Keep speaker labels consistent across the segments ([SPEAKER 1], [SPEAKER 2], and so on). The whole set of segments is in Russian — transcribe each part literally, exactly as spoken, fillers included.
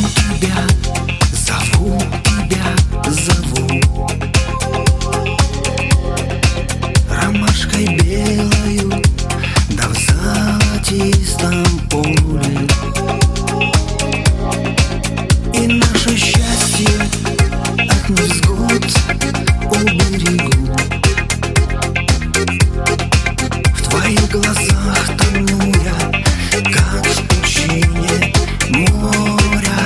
[SPEAKER 1] тебя, зову тебя, зову. Ромашкой белою, да в золотистом поле. И наше счастье от невзгод уберегу. В твоих глазах тону я, как в пучине моря.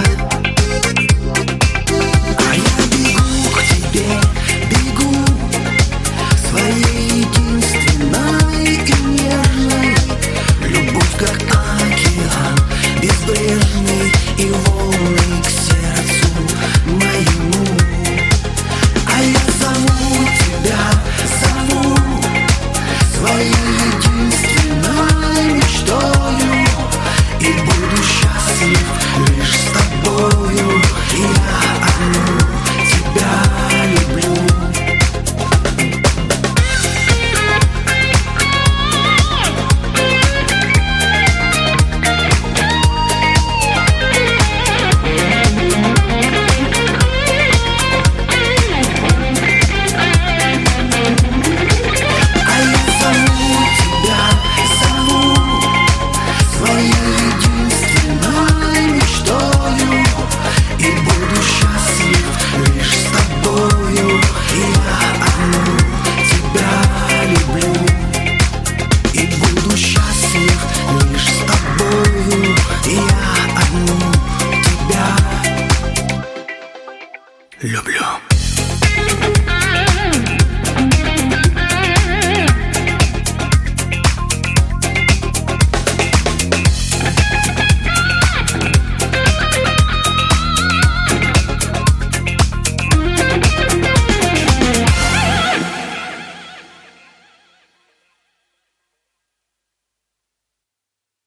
[SPEAKER 1] А я бегу к тебе, бегу, своей единственной и нежной. Любовь как океан, безбрежный и волны к сердцу моему. А я зову тебя, зову, своей единственной мечтою, и буду счастлив лишь с тобою. Я одну тебя люблю. Люблю.